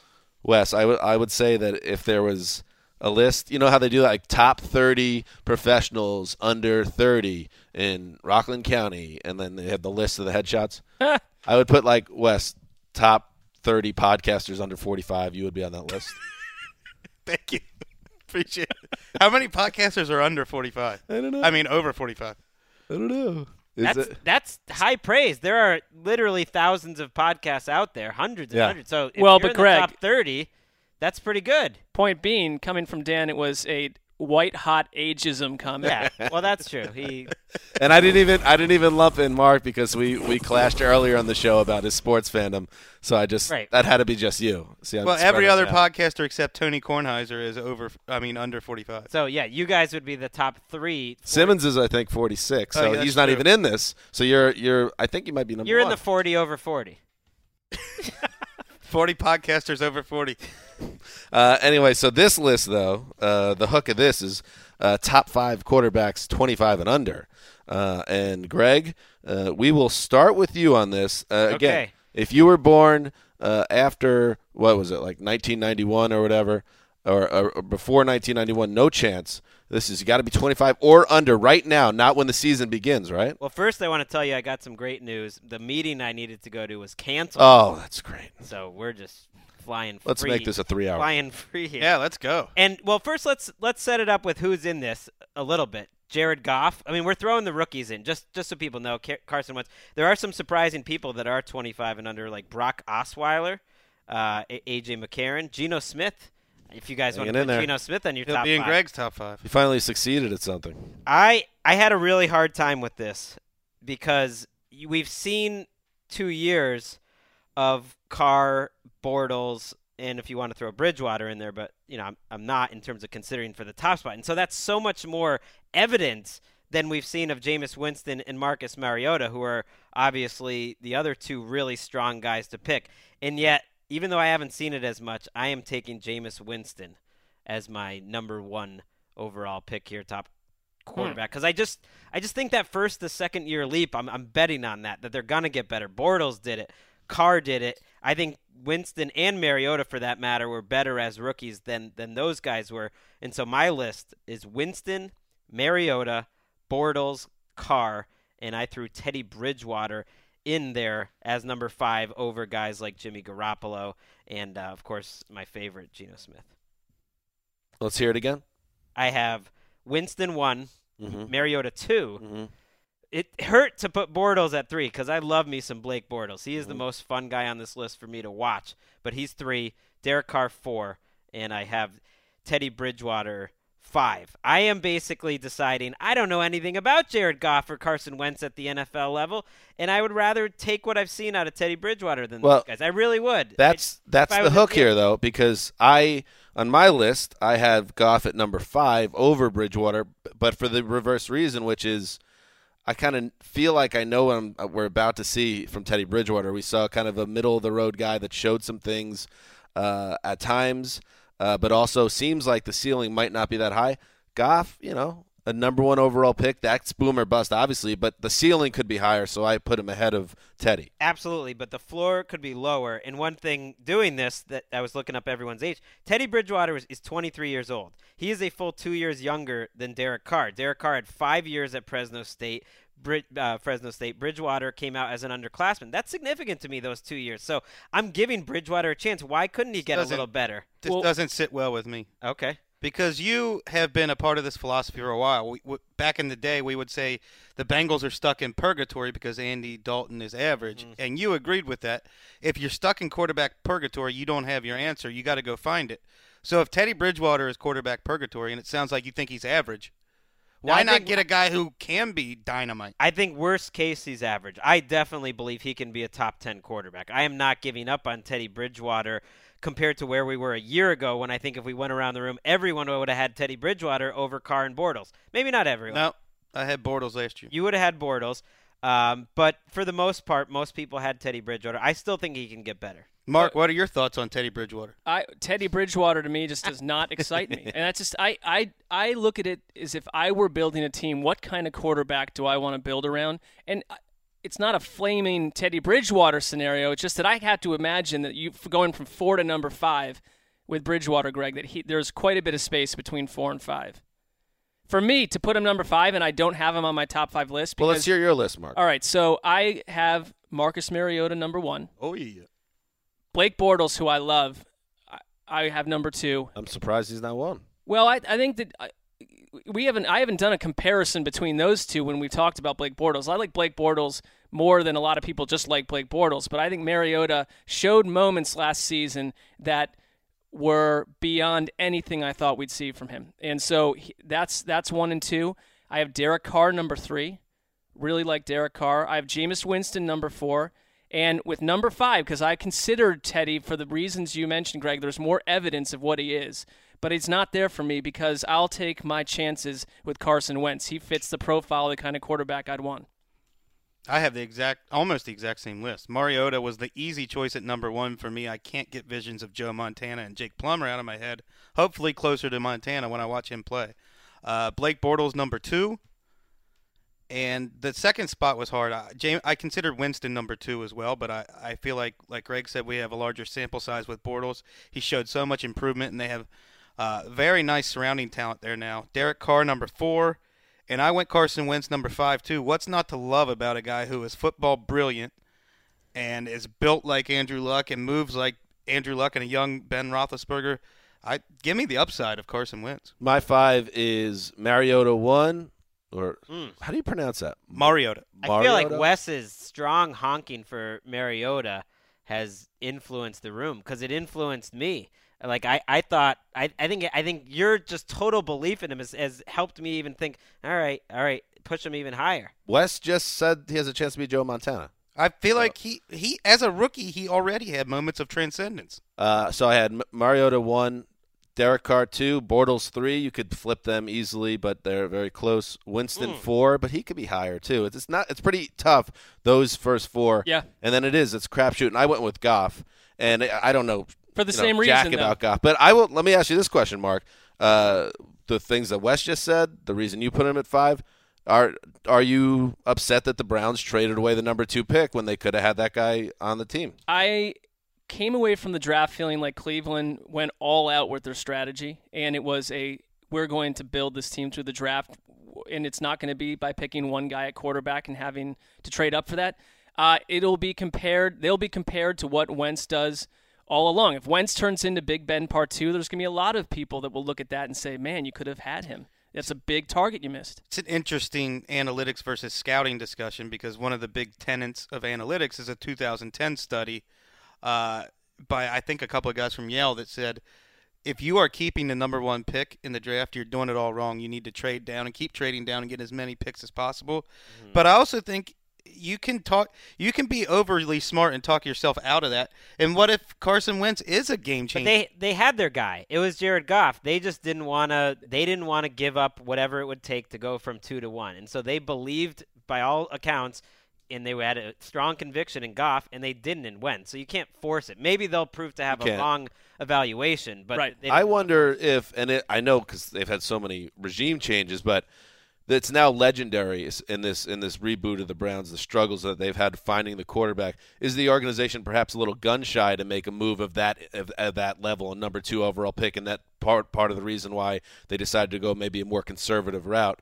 Wes, I would I would say that if there was a list, you know how they do like top thirty professionals under thirty in Rockland County, and then they have the list of the headshots. I would put like Wes top thirty podcasters under forty-five. You would be on that list. Thank you. Appreciate it. How many podcasters are under forty-five? I don't know. I mean, over forty-five. I don't know. Is That's it? that's high praise. There are literally thousands of podcasts out there, hundreds and Yeah. hundreds. So if Well, you're but in Greg- the top thirty, that's pretty good. Point being, coming from Dan, it was a white hot ageism comment. Yeah, well, that's true. He And I didn't even I didn't even lump in Mark because we, we clashed earlier on the show about his sports fandom. So I just Right. that had to be just you. See, I'm Well, every spreading other it out. podcaster except Tony Kornheiser is over. I mean, under forty-five. so yeah, you guys would be the top three. Simmons is I think forty-six, Oh, so yeah, that's he's not true. even in this. So you're you're I think you might be number You're in one. the forty over forty. forty podcasters over forty. Uh, anyway, so this list though, uh, the hook of this is uh, top five quarterbacks twenty-five and under. Uh, and Greg, uh, we will start with you on this. Uh, again, Okay. if you were born uh, after what was it, like nineteen ninety-one or whatever, or, or, or before nineteen ninety-one, no chance. This is you got to be twenty-five or under right now, not when the season begins, right? Well, first I want to tell you I got some great news. The meeting I needed to go to was canceled. Oh, that's great. So we're just flying. Let's free, make this a three-hour. flying free here. Yeah, let's go. And well, first let's let's set it up with who's in this a little bit. Jared Goff. I mean, we're throwing the rookies in just just so people know. Car- Carson Wentz. There are some surprising people that are twenty-five and under, like Brock Osweiler, uh, A- AJ McCarron, Geno Smith. If you guys want Hanging to in put there. Geno Smith on your He'll top be in five. Greg's top five. You finally succeeded at something. I I had a really hard time with this because y- we've seen two years of Carr, Bortles, and if you want to throw Bridgewater in there, but you know I'm I'm not in terms of considering for the top spot, and so that's so much more evidence than we've seen of Jameis Winston and Marcus Mariota, who are obviously the other two really strong guys to pick, and yet even though I haven't seen it as much, I am taking Jameis Winston as my number one overall pick here, top quarterback, because I just I just think that first to second year leap, I'm I'm betting on that that they're gonna get better. Bortles did it, Carr did it. I think Winston and Mariota, for that matter, were better as rookies than than those guys were. And so my list is Winston, Mariota, Bortles, Carr, and I threw Teddy Bridgewater in there as number five over guys like Jimmy Garoppolo and, uh, of course, my favorite, Geno Smith. Let's hear it again. I have Winston one, Mm-hmm. Mariota two. Mm-hmm. It hurt to put Bortles at three because I love me some Blake Bortles. He is the Mhm. most fun guy on this list for me to watch. But he's three, Derek Carr four, and I have Teddy Bridgewater five. I am basically deciding I don't know anything about Jared Goff or Carson Wentz at the N F L level, and I would rather take what I've seen out of Teddy Bridgewater than Well, those guys. I really would. That's that's I the was a hook kid- here, though, because I on my list I have Goff at number five over Bridgewater, but for the reverse reason, which is I kind of feel like I know what I'm, we're about to see from Teddy Bridgewater. We saw kind of a middle of the road guy that showed some things uh, at times, uh, but also seems like the ceiling might not be that high. Goff, you know, a number one overall pick. That's boom or bust, obviously, but the ceiling could be higher, so I put him ahead of Teddy. Absolutely, but the floor could be lower. And one thing doing this that I was looking up everyone's age, Teddy Bridgewater is, is twenty-three years old. He is a full two years younger than Derek Carr. Derek Carr had five years at Fresno State, Brid- uh, Fresno State. Bridgewater came out as an underclassman. That's significant to me, those two years. So I'm giving Bridgewater a chance. Why couldn't he get a Doesn't- little better? This Well- doesn't sit well with me. Okay. Because you have been a part of this philosophy for a while. We, w- back in the day, we would say the Bengals are stuck in purgatory because Andy Dalton is average, Mm. and you agreed with that. If you're stuck in quarterback purgatory, you don't have your answer. You got to go find it. So if Teddy Bridgewater is quarterback purgatory, and it sounds like you think he's average, why I not think- get a guy who can be dynamite? I think worst case he's average. I definitely believe he can be a top ten quarterback. I am not giving up on Teddy Bridgewater compared to where we were a year ago when I think if we went around the room, everyone would have had Teddy Bridgewater over Carr and Bortles. Maybe not everyone. No, I had Bortles last year. You would have had Bortles. Um, but for the most part, most people had Teddy Bridgewater. I still think he can get better. Mark, what are your thoughts on Teddy Bridgewater? I Teddy Bridgewater to me just does not excite me, and that's just I, I I look at it as if I were building a team. What kind of quarterback do I want to build around? And I- it's not a flaming Teddy Bridgewater scenario. It's just that I have to imagine that you going from four to number five with Bridgewater, Greg, that he, there's quite a bit of space between four and five. For me to put him number five, and I don't have him on my top five list. Because, Well, let's hear your list, Mark. All right, so I have Marcus Mariota number one. Oh, yeah. Blake Bortles, who I love, I, I have number two. I'm surprised he's not one. Well, I, I think that I, we haven't. I haven't done a comparison between those two when we talked about Blake Bortles. I like Blake Bortles more than a lot of people just like Blake Bortles, but I think Mariota showed moments last season that were beyond anything I thought we'd see from him, and so he, that's that's one and two. I have Derek Carr number three. Really like Derek Carr. I have Jameis Winston number four. And with number five, because I considered Teddy for the reasons you mentioned, Greg, there's more evidence of what he is. But it's not there for me because I'll take my chances with Carson Wentz. He fits the profile of the kind of quarterback I'd want. I have the exact, almost the exact same list. Mariota was the easy choice at number one for me. I can't get visions of Joe Montana and Jake Plummer out of my head. Hopefully closer to Montana when I watch him play. Uh, Blake Bortles number two. And the second spot was hard. I, James, I considered Winston number two as well, but I, I feel like, like Greg said, we have a larger sample size with Bortles. He showed so much improvement, and they have uh, very nice surrounding talent there now. Derek Carr number four, and I went Carson Wentz number five too. What's not to love about a guy who is football brilliant and is built like Andrew Luck and moves like Andrew Luck and a young Ben Roethlisberger? I give me the upside of Carson Wentz. My five is Mariota one, or how do you pronounce that? Mariota. I feel like Mariota? Wes's strong honking for Mariota has influenced the room because it influenced me. Like I, I thought, I, I think, I think your just total belief in him has, has helped me even think. All right, all right, push him even higher. Wes just said he has a chance to be Joe Montana. I feel like he, he as a rookie, he already had moments of transcendence. Uh, so I had M- Mariota one, Derek Carr two, Bortles three. You could flip them easily, but they're very close. Winston Hmm. four, but he could be higher too. It's, it's not. It's pretty tough, those first four. Yeah. And then it is. It's crapshoot. And I went with Goff, and I I don't know For the you know, same jack reason, though. about Goff, but I will. Let me ask you this question, Mark. Uh, the things that Wes just said, the reason you put him at five, are are you upset that the Browns traded away the number two pick when they could have had that guy on the team? I came away from the draft feeling like Cleveland went all out with their strategy, and it was a we're going to build this team through the draft, and it's not going to be by picking one guy at quarterback and having to trade up for that. Uh, it'll be compared. They'll be compared to what Wentz does all along. If Wentz turns into Big Ben Part Two, there's going to be a lot of people that will look at that and say, "Man, you could have had him. That's a big target you missed." It's an interesting analytics versus scouting discussion because one of the big tenets of analytics is a two thousand ten study uh, by, I think, a couple of guys from Yale that said, if you are keeping the number one pick in the draft, you're doing it all wrong. You need to trade down and keep trading down and get as many picks as possible. Mm-hmm. But I also think you can talk, you can be overly smart and talk yourself out of that. And what if Carson Wentz is a game But changer? they they had their guy. It was Jared Goff. They just didn't want to. They didn't want to give up whatever it would take to go from two to one. And so they believed, by all accounts, and they had a strong conviction in Goff, and they didn't in Wentz. So you can't force it. Maybe they'll prove to have You a can't. long evaluation. But Right. they didn't I wanna wonder force it. if, and it, I know because they've had so many regime changes, but it's now legendary in this in this reboot of the Browns. The struggles that they've had finding the quarterback. Is the organization perhaps a little gun shy to make a move of that of, of that level, a number two overall pick, and that part part of the reason why they decided to go maybe a more conservative route?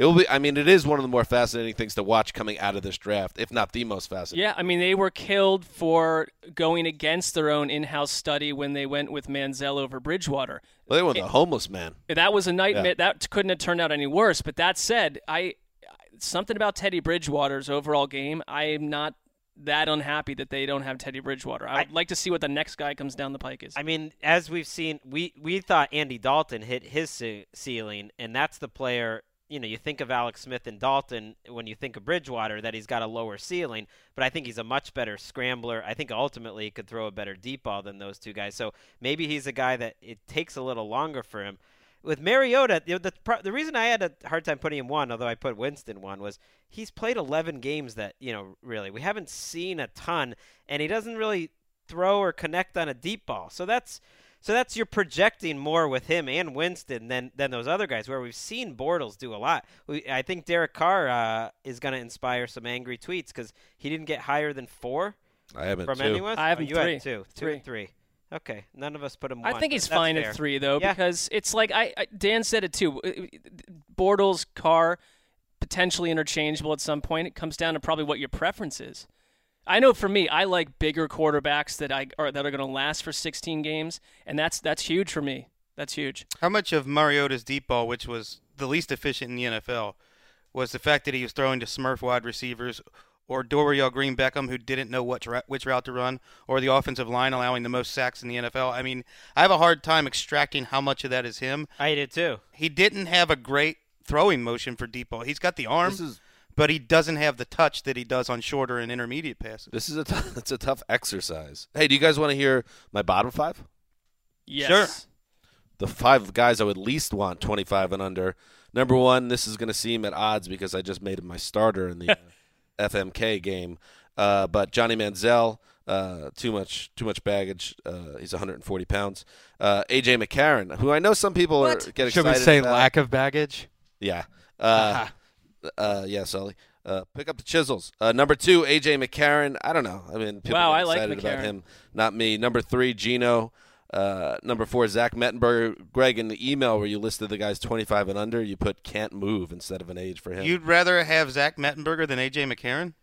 it will be. I mean, it is one of the more fascinating things to watch coming out of this draft, if not the most fascinating. Yeah, I mean, they were killed for going against their own in-house study when they went with Manziel over Bridgewater. Well, they went the homeless man. That was a nightmare. Yeah. That couldn't have turned out any worse. But that said, I something about Teddy Bridgewater's overall game, I am not that unhappy that they don't have Teddy Bridgewater. I would I- like to see what the next guy comes down the pike is. I mean, as we've seen, we, we thought Andy Dalton hit his ce- ceiling, and that's the player. You know, you think of Alex Smith and Dalton when you think of Bridgewater, that he's got a lower ceiling, but I think he's a much better scrambler. I think ultimately he could throw a better deep ball than those two guys. So maybe he's a guy that it takes a little longer for him. With Mariota, you know, the pro- the reason I had a hard time putting him one, although I put Winston one, was he's played eleven games that, you know, really, we haven't seen a ton, and he doesn't really throw or connect on a deep ball. So that's so that's you're projecting more with him and Winston than than those other guys, where we've seen Bortles do a lot. We, I think Derek Carr uh, is going to inspire some angry tweets because he didn't get higher than four I haven't from too. anyone. I have oh, him you three. had two, two Three. and three. Okay, none of us put him. I one, think but he's that's fine fair. at three, though, Yeah. because it's like I, I Dan said it too. Bortles, Carr, potentially interchangeable at some point. It comes down to probably what your preference is. I know for me, I like bigger quarterbacks that I are that are going to last for sixteen games, and that's that's huge for me. That's huge. How much of Mariota's deep ball, which was the least efficient in the N F L, was the fact that he was throwing to Smurf wide receivers, or Dorial Green Beckham, who didn't know which route, which route to run, or the offensive line allowing the most sacks in the N F L? I mean, I have a hard time extracting how much of that is him. I did too. He didn't have a great throwing motion for deep ball. He's got the arm, This is but he doesn't have the touch that he does on shorter and intermediate passes. this is a t- it's a tough exercise. Hey, do you guys want to hear my bottom five? Yes. Sure. The five guys I would least want twenty-five and under. Number one, this is going to seem at odds because I just made him my starter in the uh, F M K game. Uh, but Johnny Manziel, uh, too much too much baggage. Uh, he's one hundred forty pounds. Uh, A J McCarron, who I know some people What? are get Should excited we say about. lack of baggage? Yeah. Uh, uh, yeah, Sully. Uh, pick up the chisels. Uh, number two, A J McCarron. I don't know. I mean, people Wow, get I like excited about McCarron. him. Not me. Number three, Gino. Uh, number four, Zach Mettenberger. Greg, in the email where you listed the guys twenty-five and under, you put can't move instead of an age for him. You'd rather have Zach Mettenberger than A J McCarron?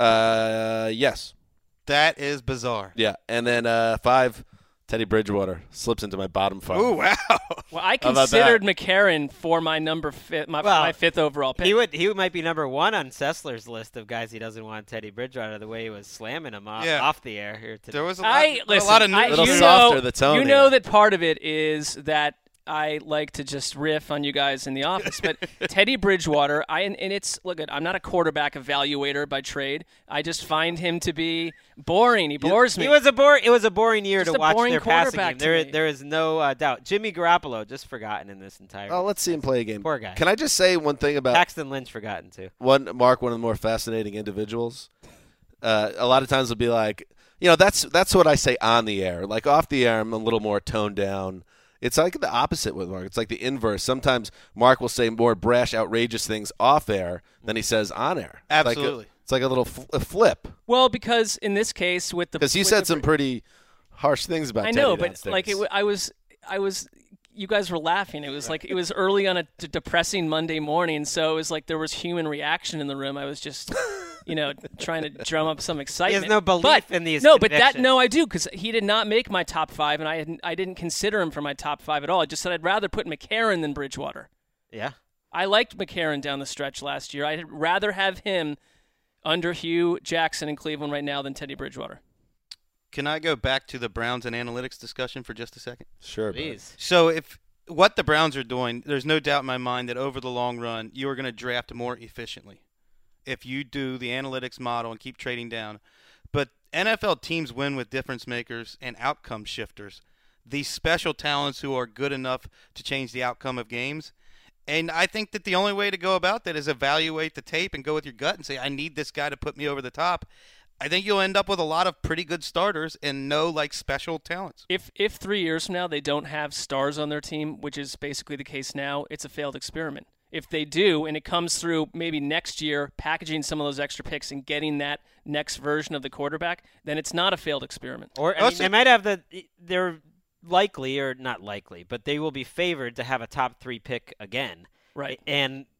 uh, yes. That is bizarre. Yeah. And then uh, five, Teddy Bridgewater slips into my bottom five. Oh, wow. Well, I How about considered McCarron for my number fifth, my, Well, my fifth overall pick. He would he might be number one on Sessler's list of guys he doesn't want Teddy Bridgewater, the way he was slamming him off, Yeah. off the air here today. There was a lot, I a listen. lot of I, news. Little you softer, know, the tone You know here. that part of it is that I like to just riff on you guys in the office, but Teddy Bridgewater, I and, and it's look. I'm not a quarterback evaluator by trade. I just find him to be boring. He bores me. He was a bore. It was a boring year Just to a watch boring their passing quarterback game. to There, me. there is no uh, doubt. Jimmy Garoppolo just forgotten in this entire. Oh, let's see him play a game. Poor guy. Can I just say one thing about Paxton Lynch forgotten too. one Mark, one of the more fascinating individuals. Uh, a lot of times will be like, you know, that's that's what I say on the air. Like off the air, I'm a little more toned down. It's like the opposite with Mark. It's like the inverse. Sometimes Mark will say more brash, outrageous things off air than he says on air. It's like a- Absolutely. it's like a little fl- a flip well, because in this case with the because he with said the- some pretty harsh things about. I Teddy know, but downstairs. like it, w- I was, I was. You guys were laughing. It was like it was early on a d- depressing Monday morning, so it was like there was human reaction in the room. I was just, you know, trying to drum up some excitement. no belief but, in these No, but that convictions. no, I do because he did not make my top five, and I hadn't, I didn't consider him for my top five at all. I just said I'd rather put McCarron than Bridgewater. Yeah. I liked McCarron down the stretch last year. I'd rather have him under Hugh Jackson in Cleveland right now than Teddy Bridgewater. Can I go back to the Browns and analytics discussion for just a second? sure, bud. Please. So if what the Browns are doing, there's no doubt in my mind that over the long run, you are going to draft more efficiently if you do the analytics model and keep trading down. But N F L teams win with difference makers and outcome shifters, these special talents who are good enough to change the outcome of games. And I think that the only way to go about that is evaluate the tape and go with your gut and say, I need this guy to put me over the top. I think you'll end up with a lot of pretty good starters and no like special talents. If if three years from now they don't have stars on their team, which is basically the case now, it's a failed experiment. If they do, and it comes through maybe next year, packaging some of those extra picks and getting that next version of the quarterback, then it's not a failed experiment. Or I mean, Also- they might have the. They're likely or not likely, but they will be favored to have a top three pick again. Right. And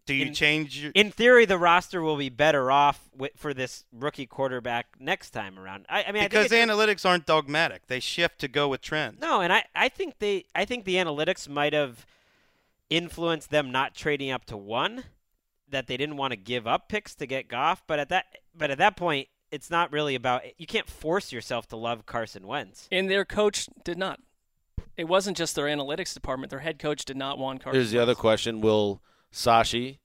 Do you in, change your? in theory, the roster will be better off wi- for this rookie quarterback next time around. I, I mean, because I think it's, analytics aren't dogmatic; they shift to go with trends. no, and I, I think they I think the analytics might have influenced them not trading up to one, that they didn't want to give up picks to get Goff. But at that but at that point, it's not really about you can't force yourself to love Carson Wentz. And their coach did not. It wasn't just their analytics department. Their head coach did not want Carson Here's the other Wentz. question: will Sashi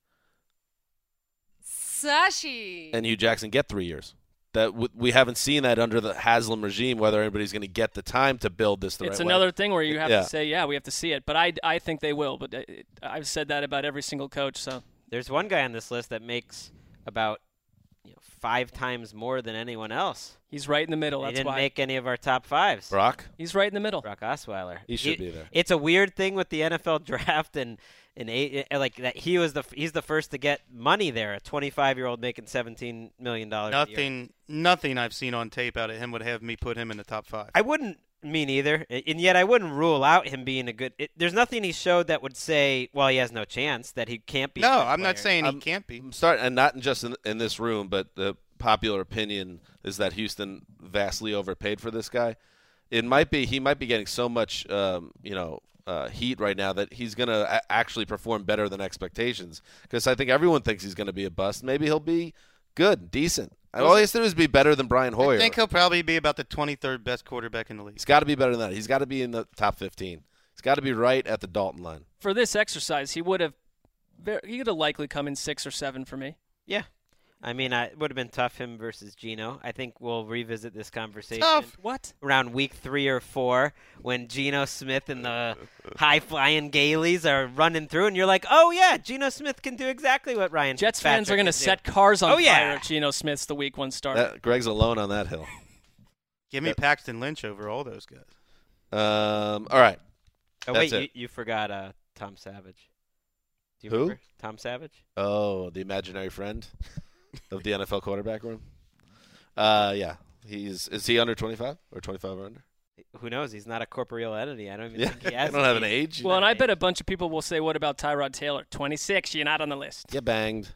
Sashi. and Hugh Jackson get three years? That w- we haven't seen that under the Haslam regime. Whether anybody's going to get the time to build this the It's right another way. thing where you have Yeah. to say, yeah, we have to see it. But I, I think they will. But it, I've said that about every single coach. So There's one guy on this list that makes about you know, five times more than anyone else. he's right in the middle. He That's didn't why make any of our top fives. Brock. he's right in the middle. Brock Osweiler. He should It- be there. It's a weird thing with the N F L draft and and eight, like that. He was the he's the first to get money there. A twenty-five year old making seventeen million dollars. Nothing, nothing I've seen on tape out of him would have me put him in the top five. I wouldn't mean either, and yet I wouldn't rule out him being a good. It, there's nothing he showed that would say, well, he has no chance, that he can't be. a no, good I'm not player. saying I'm- he can't be. I'm starting, and not just in, in this room, but the popular opinion is that Houston vastly overpaid for this guy. It might be he might be getting so much, um, you know, uh, heat right now that he's going to a- actually perform better than expectations. Because I think everyone thinks he's going to be a bust. Maybe he'll be good, decent. All he has to do is be better than Brian Hoyer. I think he'll probably be about the twenty-third best quarterback in the league. He's got to be better than that. He's got to be in the top fifteen. He's got to be right at the Dalton line. For this exercise, he would have ver- he would have likely come in six or seven for me. Yeah, I mean, I, it would have been tough him versus Geno. I think we'll revisit this conversation. Tough. What? Around week three or four, when Geno Smith and the high-flying Galeys are running through, and you're like, "Oh yeah, Geno Smith can do exactly what Ryan." Jets fans are going to set cars on Oh, fire yeah. if Geno Smith's the week one starter. That, Greg's alone on that hill. Give me Yeah. Paxton Lynch over all those guys. Um, all right. Oh That's wait, you, it. you forgot uh, Tom Savage. Do you Who? remember Tom Savage? Oh, the imaginary friend of the N F L quarterback room. Uh, yeah, he's is he under twenty-five or twenty-five or under? Who knows? He's not a corporeal entity. I don't even Yeah, think he they has. don't have an age. well, and I bet a bunch of people will say, what about Tyrod Taylor? twenty-six, you're not on the list. Get banged.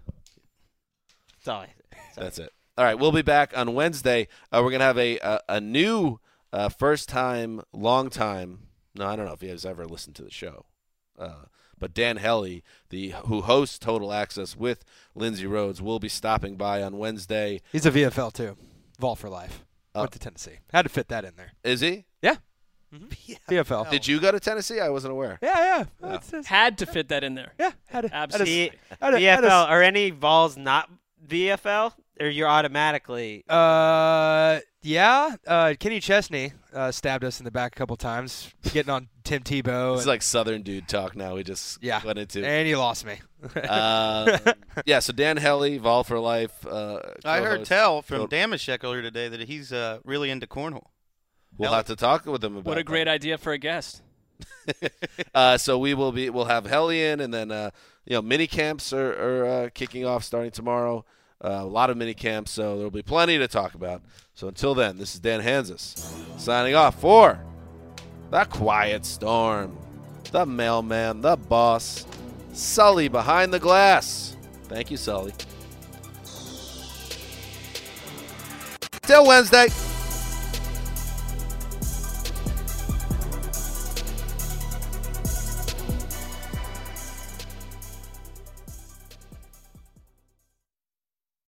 That's all. I, that's all That's it. All right, we'll be back on Wednesday. Uh, we're gonna have a a, a new uh, first time, long time. No, I don't know if he has ever listened to the show. Uh, but Dan Helly, the who hosts Total Access with Lindsey Rhodes, will be stopping by on Wednesday. He's a V F L too. Vol for life. Oh. Went to Tennessee. Had to fit that in there. Is he? V F L. Did you go to Tennessee? I wasn't aware. Yeah, yeah. That's- that's- Had to fit that in there. yeah, had to, had to- Absolutely. had to- V had F L. to- Are any Vols not V F L? Or you're automatically? Uh, yeah. Uh, Kenny Chesney uh, stabbed us in the back a couple times, getting on Tim Tebow. It's and, like Southern dude talk now. We just yeah, went into. and he lost me. uh, yeah, so Dan Helly, Vol for Life. Uh, I heard co-host. tell from Co- Damashek earlier today that he's uh, really into cornhole. We'll have to talk with him about. What a great that. idea for a guest. uh, so we will be. We'll have Helly in, and then uh, you know, mini camps are, are uh, kicking off starting tomorrow. Uh, a lot of mini camps, so there will be plenty to talk about. So until then, this is Dan Hansis signing off for the Quiet Storm, the mailman, the boss, Sully behind the glass. Thank you, Sully. Till Wednesday.